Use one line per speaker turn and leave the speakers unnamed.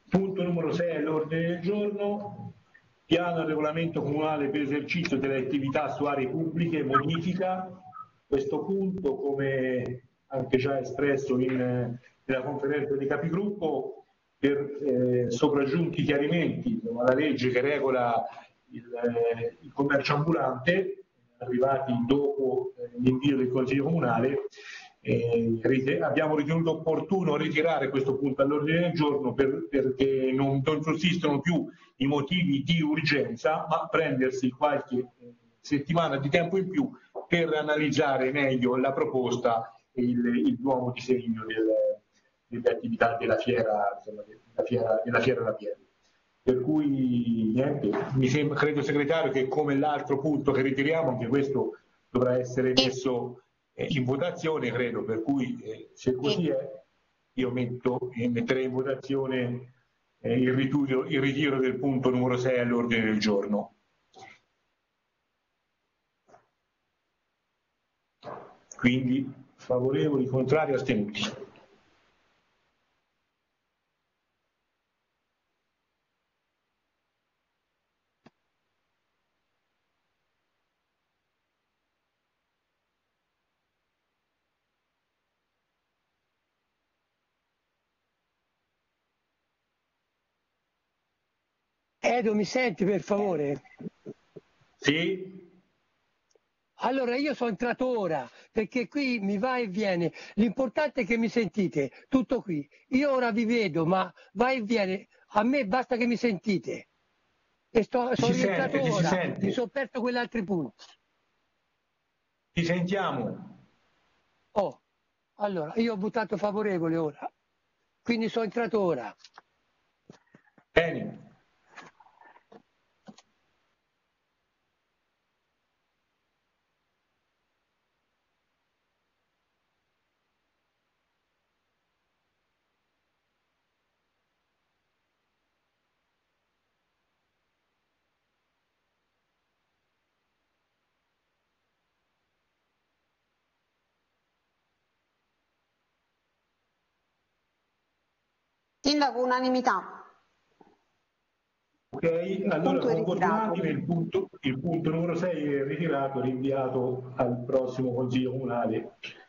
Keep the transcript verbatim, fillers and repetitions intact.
Punto numero sei all'ordine del giorno, piano e regolamento comunale per esercizio delle attività su aree pubbliche, modifica. Questo punto, come anche già espresso in, nella conferenza di capigruppo, per eh, sopraggiunti chiarimenti alla legge che regola il, eh, il commercio ambulante, arrivati dopo eh, l'invio del Consiglio Comunale, eh, abbiamo ritenuto opportuno ritirare questo punto all'ordine del giorno per, perché non, non sussistono più i motivi di urgenza, ma prendersi qualche settimana di tempo in più per analizzare meglio la proposta e il, il nuovo disegno del, delle attività della fiera, insomma, della fiera, della fiera da Pieve. Per cui niente, mi sembra, credo segretario, che come l'altro punto che ritiriamo, anche questo dovrà essere messo eh, in votazione, credo, per cui eh, se così è, io metto, eh, metterei in votazione eh, il, ritiro, il ritiro del punto numero sei all'ordine del giorno. Quindi favorevoli, contrari, astenuti.
Edo, mi senti per favore?
Sì.
Allora io sono entrato ora perché qui mi va e viene. L'importante è che mi sentite, tutto qui. Io ora vi vedo, ma va e viene. A me basta che mi sentite. E sto, sono rientrato
sente,
ora, mi sono perso quegli altri punti.
Ti sentiamo.
Oh, allora, io ho votato favorevole ora, quindi sono entrato ora.
Bene.
Sindaco, unanimità.
Ok, allora concordiamo, il punto, il punto numero sei è ritirato, rinviato al prossimo Consiglio Comunale